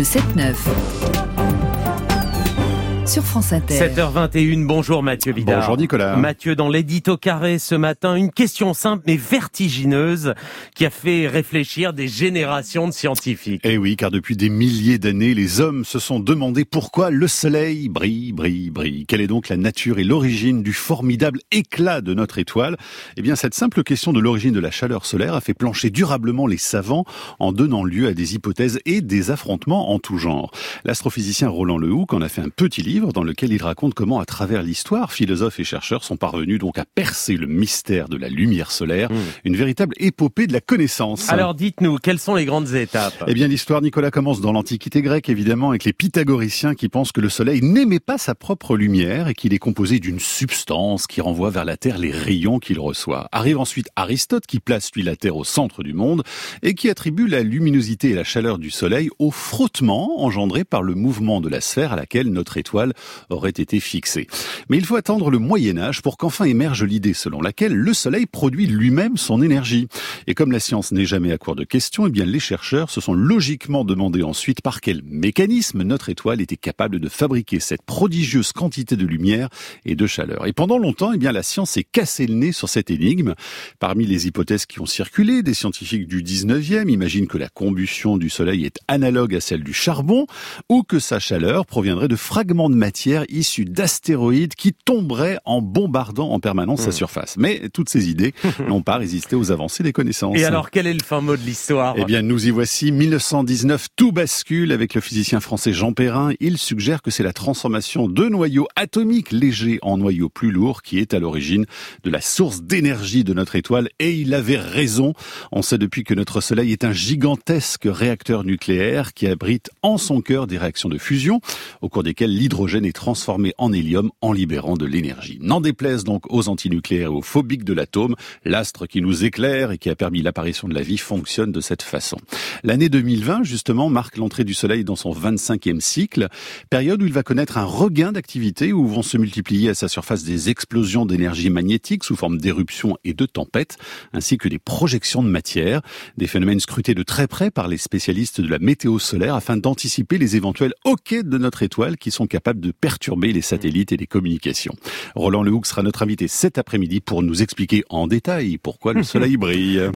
le 7-9. Sur France Inter. 7h21, bonjour Mathieu Vidard. Bonjour Nicolas. Mathieu, dans l'édito carré ce matin, une question simple mais vertigineuse qui a fait réfléchir des générations de scientifiques. Eh oui, car depuis des milliers d'années, les hommes se sont demandé pourquoi le soleil brille. Quelle est donc la nature et l'origine du formidable éclat de notre étoile ? Eh bien, cette simple question de l'origine de la chaleur solaire a fait plancher durablement les savants en donnant lieu à des hypothèses et des affrontements en tout genre. L'astrophysicien Roland Lehoucq en a fait un petit livre dans lequel il raconte comment, à travers l'histoire, philosophes et chercheurs sont parvenus donc à percer le mystère de la lumière solaire, une véritable épopée de la connaissance. Alors dites-nous, quelles sont les grandes étapes ? Eh bien, l'histoire, Nicolas, commence dans l'Antiquité grecque, évidemment, avec les pythagoriciens qui pensent que le soleil n'émet pas sa propre lumière et qu'il est composé d'une substance qui renvoie vers la Terre les rayons qu'il reçoit. Arrive ensuite Aristote qui place, lui, la Terre au centre du monde et qui attribue la luminosité et la chaleur du soleil au frottement engendré par le mouvement de la sphère à laquelle notre étoile aurait été fixée. Mais il faut attendre le Moyen-Âge pour qu'enfin émerge l'idée selon laquelle le soleil produit lui-même son énergie. Et comme la science n'est jamais à court de questions, eh bien les chercheurs se sont logiquement demandé ensuite par quel mécanisme notre étoile était capable de fabriquer cette prodigieuse quantité de lumière et de chaleur. Et pendant longtemps, eh bien la science s'est cassé le nez sur cette énigme. Parmi les hypothèses qui ont circulé, des scientifiques du 19e imaginent que la combustion du soleil est analogue à celle du charbon ou que sa chaleur proviendrait de fragments de matière issus d'astéroïdes qui tomberaient en bombardant en permanence sa surface. Mais toutes ces idées n'ont pas résisté aux avancées des connaissances. Et alors, quel est le fin mot de l'histoire ? Eh bien, nous y voici. 1919, tout bascule avec le physicien français Jean Perrin. Il suggère que c'est la transformation de noyaux atomiques légers en noyaux plus lourds qui est à l'origine de la source d'énergie de notre étoile. Et il avait raison. On sait depuis que notre Soleil est un gigantesque réacteur nucléaire qui abrite en son cœur des réactions de fusion, au cours desquelles l'hydrogène est transformé en hélium en libérant de l'énergie. N'en déplaise donc aux antinucléaires et aux phobiques de l'atome, l'astre qui nous éclaire et qui a permis l'apparition de la vie fonctionne de cette façon. L'année 2020, justement, marque l'entrée du Soleil dans son 25e cycle, période où il va connaître un regain d'activité, où vont se multiplier à sa surface des explosions d'énergie magnétique sous forme d'éruptions et de tempêtes, ainsi que des projections de matière, des phénomènes scrutés de très près par les spécialistes de la météo solaire afin d'anticiper les éventuels hoquets de notre étoile qui sont capables de perturber les satellites et les communications. Roland Lehoucq sera notre invité cet après-midi pour nous expliquer en détail pourquoi le soleil brille.